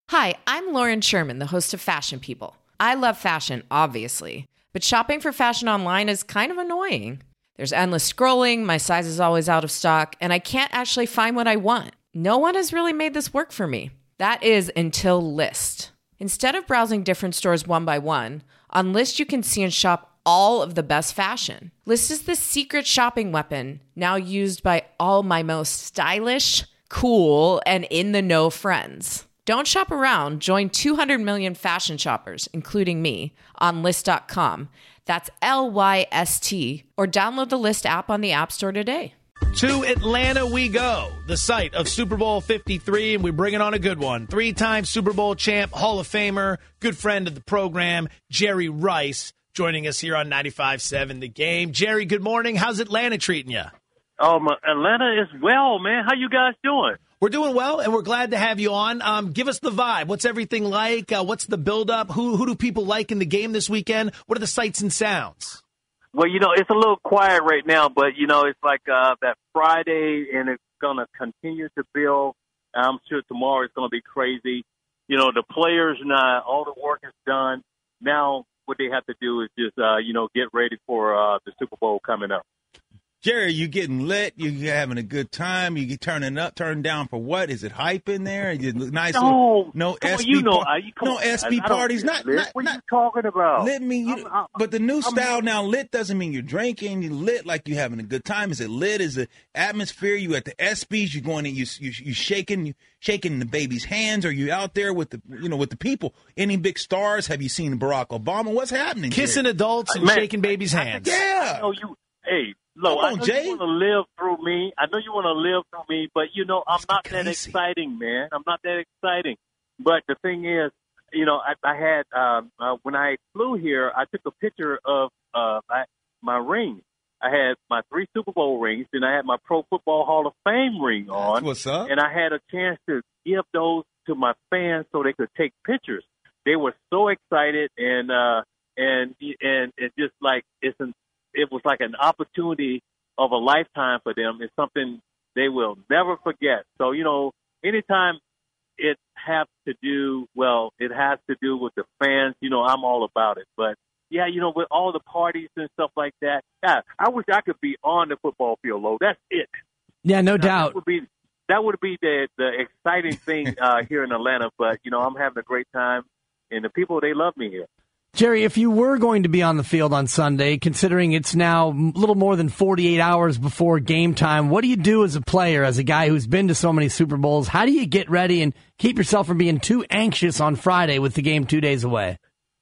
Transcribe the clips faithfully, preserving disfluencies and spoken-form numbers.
Hi, I'm Lauren Sherman, the host of Fashion People. I love fashion, obviously, but shopping for fashion online is kind of annoying. There's endless scrolling, my size is always out of stock, and I can't actually find what I want. No one has really made this work for me. That is until Lyst. Instead of browsing different stores one by one, on Lyst you can see and shop all of the best fashion. Lyst is the secret shopping weapon, now used by all my most stylish, cool, and in-the-know friends. Don't shop around. Join two hundred million fashion shoppers, including me, on Lyst dot com. That's L Y S T. Or download the Lyst app on the App Store today. To Atlanta we go, the site of Super Bowl fifty-three, and we bring it on a good one. Three-time Super Bowl champ, Hall of Famer, good friend of the program, Jerry Rice, joining us here on ninety-five point seven The Game. Jerry, good morning. How's Atlanta treating you? Oh, my, Atlanta is well, man. How you guys doing? We're doing well, and we're glad to have you on. Um, give us the vibe. What's everything like? Uh, what's the build-up? Who who do people like in the game this weekend? What are the sights and sounds? Well, you know, it's a little quiet right now, but, you know, it's like uh, that Friday, and it's going to continue to build. I'm sure tomorrow is going to be crazy. You know, the players, now, all the work is done. Now what they have to do is just, uh, you know, get ready for uh, the Super Bowl coming up. Jerry, you getting lit? You having a good time? You get turning up, turning down for what? Is it hype in there? Is it nice? No, little, no come S B on, you know, par- I, you, no on, S B I, I parties. Not, lit. not What not, are you talking about? Lit mean you, I'm, I'm, but the new I'm, style now, lit doesn't mean you're drinking. You lit like you having a good time. Is it lit? Is it atmosphere? You at the ESPYs? You going in? You you you shaking? You shaking the baby's hands? Are you out there with the you know with the people? Any big stars? Have you seen Barack Obama? What's happening? Kissing Jerry? adults and Man, shaking babies' hands. Yeah. I know you. Hey. Look, Come on, I know Jay. you want to live through me. I know you want to live through me, but, you know, I'm That's not crazy. that exciting, man. I'm not that exciting. But the thing is, you know, I, I had, um, uh, when I flew here, I took a picture of uh, my, my rings. I had my three Super Bowl rings, then I had my Pro Football Hall of Fame ring on. That's what's up? And I had a chance to give those to my fans so they could take pictures. They were so excited, and uh, and and it just like it's an it was like an opportunity of a lifetime for them. It's something they will never forget. So, you know, anytime it has to do, well, it has to do with the fans, you know, I'm all about it. But, yeah, you know, with all the parties and stuff like that, yeah, I wish I could be on the football field, Lo. That's it. Yeah, no now, doubt. That would be, that would be the, the exciting thing uh, here in Atlanta. But, you know, I'm having a great time, and the people, they love me here. Jerry, if you were going to be on the field on Sunday, considering it's now a little more than forty-eight hours before game time, what do you do as a player, as a guy who's been to so many Super Bowls? How do you get ready and keep yourself from being too anxious on Friday with the game two days away?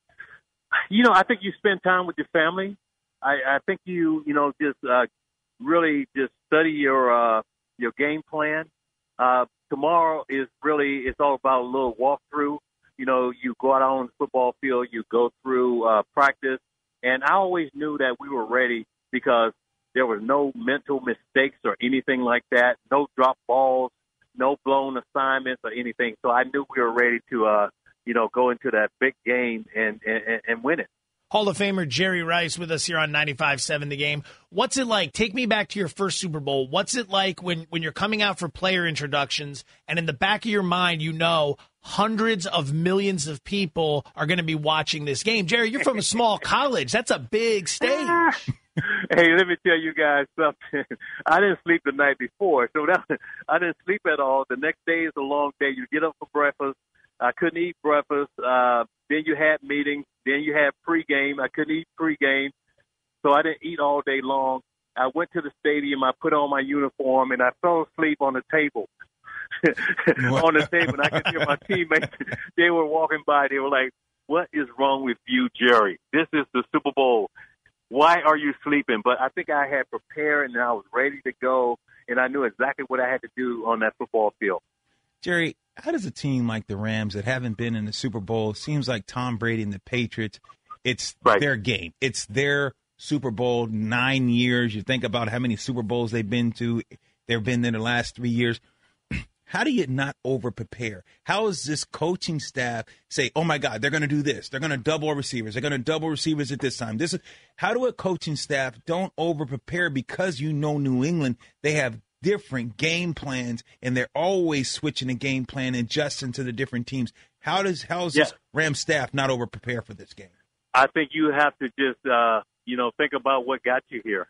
You know, I think you spend time with your family. I, I think you, you know, just uh, really just study your uh, your game plan. Uh, tomorrow is really, it's all about a little walkthrough. You know, you go out on the football field, you go through uh, practice, and I always knew that we were ready because there was no mental mistakes or anything like that, no drop balls, no blown assignments or anything. So I knew we were ready to, uh, you know, go into that big game and, and, and win it. Hall of Famer Jerry Rice with us here on ninety-five point seven The Game. What's it like? Take me back to your first Super Bowl. What's it like when, when you're coming out for player introductions and in the back of your mind you know hundreds of millions of people are going to be watching this game? Jerry, you're from a small college. That's a big stage. Hey, let me tell you guys something. I didn't sleep the night before, so that, I didn't sleep at all. The next day is a long day. You get up for breakfast. I couldn't eat breakfast. Uh, then you had meetings. Then you had pregame. I couldn't eat pregame, so I didn't eat all day long. I went to the stadium. I put on my uniform, and I fell asleep on the table. on the table, and I could hear my teammates. They were walking by. They were like, "What is wrong with you, Jerry? This is the Super Bowl. Why are you sleeping?" But I think I had prepared, and I was ready to go, and I knew exactly what I had to do on that football field. Jerry, how does a team like the Rams that haven't been in the Super Bowl, seems like Tom Brady and the Patriots, it's right. their game. It's their Super Bowl, nine years. You think about how many Super Bowls they've been to. They've been there the last three years. How do you not over-prepare? How does this coaching staff say, oh, my God, they're going to do this. They're going to double receivers. They're going to double receivers at this time. This is how do a coaching staff don't over-prepare because you know New England, they have different game plans, and they're always switching the game plan, adjusting to the different teams. How does how is Yeah. this Rams staff not over prepare for this game? I think you have to just, uh, you know, think about what got you here.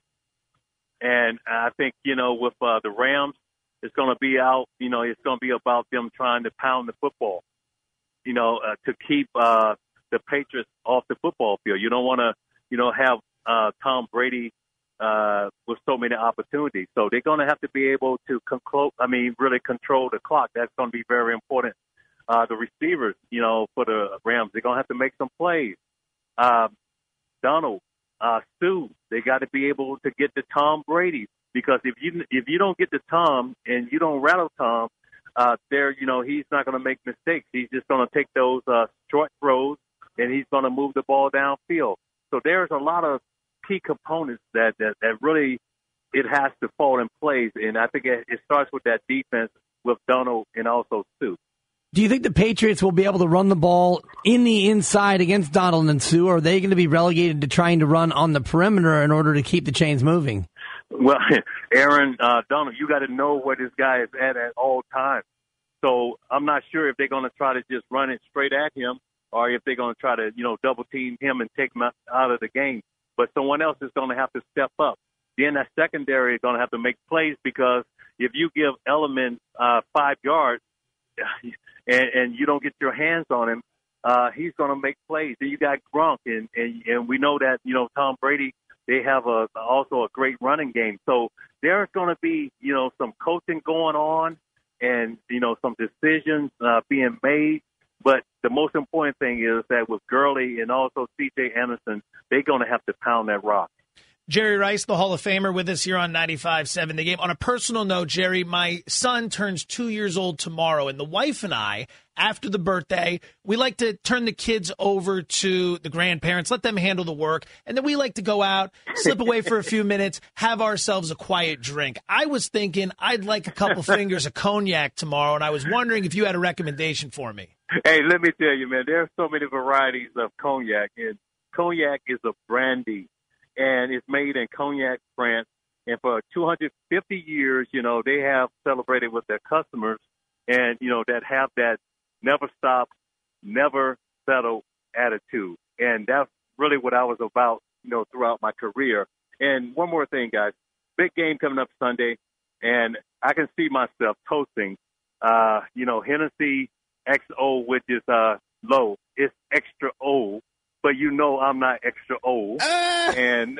And I think, you know, with uh, the Rams, it's going to be out, you know, it's going to be about them trying to pound the football, you know, uh, to keep uh, the Patriots off the football field. You don't want to, you know, have uh, Tom Brady uh, with so many opportunities. So they're going to have to be able to control, I mean, really control the clock. That's going to be very important. Uh, the receivers, you know, for the Rams, they're going to have to make some plays. Uh, Donald, uh, Sue, they got to be able to get to Tom Brady, because if you if you don't get to Tom and you don't rattle Tom, uh, there, you know, he's not going to make mistakes. He's just going to take those uh, short throws and he's going to move the ball downfield. So there's a lot of key components that, that, that really it has to fall in place, and I think it, it starts with that defense with Donald and also Sue. Do you think the Patriots will be able to run the ball in the inside against Donald and Sue, or are they going to be relegated to trying to run on the perimeter in order to keep the chains moving? Well, Aaron uh, Donald, you got to know where this guy is at at all times. So I'm not sure if they're going to try to just run it straight at him, or if they're going to try to, you know, double team him and take him out of the game. But someone else is going to have to step up. Then that secondary is going to have to make plays, because if you give Elliman uh, five yards, And, and you don't get your hands on him, uh, he's going to make plays. Then you got Gronk, and, and, and we know that, you know, Tom Brady, they have a, also a great running game. So there's going to be, you know, some coaching going on and, you know, some decisions uh, being made. But the most important thing is that with Gurley and also C J Anderson, they're going to have to pound that rock. Jerry Rice, the Hall of Famer, with us here on ninety-five seven The Game. On a personal note, Jerry, my son turns two years old tomorrow, and the wife and I, after the birthday, we like to turn the kids over to the grandparents, let them handle the work, and then we like to go out, slip away for a few minutes, have ourselves a quiet drink. I was thinking I'd like a couple fingers of cognac tomorrow, and I was wondering if you had a recommendation for me. Hey, let me tell you, man, there are so many varieties of cognac, and cognac is a brandy. And it's made in Cognac, France. And for two hundred fifty years, you know, they have celebrated with their customers and, you know, that have that never stop, never settle attitude. And that's really what I was about, you know, throughout my career. And one more thing, guys, big game coming up Sunday. And I can see myself toasting, uh, you know, Hennessy X O, which is uh, low. It's extra old. But you know I'm not extra old. Uh. And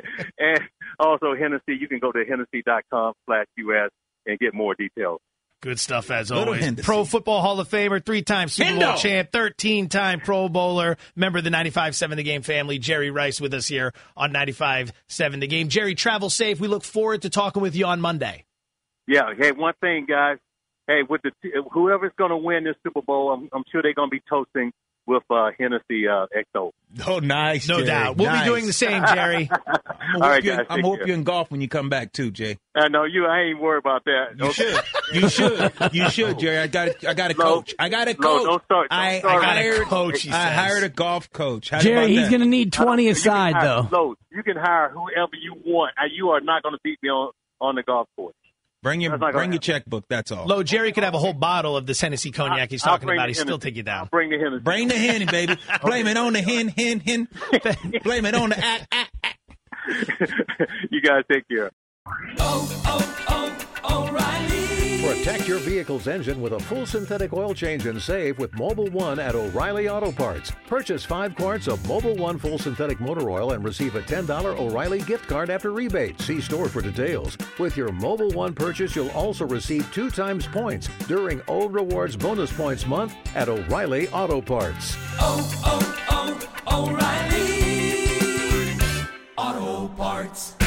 and also Hennessy, you can go to Hennessy.com slash US and get more details. Good stuff as Little always. Hennessy. Pro Football Hall of Famer, three-time Super Bowl Hendo. champ, thirteen-time Pro Bowler, member of the ninety-five seven The Game family, Jerry Rice with us here on ninety-five seven The Game. Jerry, travel safe. We look forward to talking with you on Monday. Yeah. Hey, one thing, guys. Hey, with the whoever's going to win this Super Bowl, I'm, I'm sure they're going to be toasting with uh, Hennessy uh, X O. Oh, nice, No Jay. doubt. We'll Nice. be doing the same, Jerry. I'm gonna All whoop right, you, guys, I'm take gonna whoop care. you in golf when you come back too, Jay. I know you. I ain't worried about that. You should. You should. You should, Jerry. I got. A, I got a No. coach. I got a No, coach. don't start- don't I, start. I I got a hired coach, he I says. hired a golf coach. How Jerry, about he's that? going to need twenty You can aside, hire- though. Lowe's, you can hire whoever you want. Uh, You are not going to beat me on, on the golf course. Bring your That's not gonna bring your happen. checkbook. That's all. Lo, Jerry could have a whole bottle of this Hennessy cognac he's I'll talking bring about. the He'd still Hennessy. take you I'll down. bring the Hennessy. Bring the hen, baby. Blame it on the hen, hen, hen. Blame it on the act, act, act. You guys take care. Protect your vehicle's engine with a full synthetic oil change and save with Mobile One at O'Reilly Auto Parts. Purchase five quarts of Mobile One full synthetic motor oil and receive a ten dollars O'Reilly gift card after rebate. See store for details. With your Mobile One purchase, you'll also receive two times points during O Rewards Bonus Points Month at O'Reilly Auto Parts. oh, oh, oh, O'Reilly Auto Parts.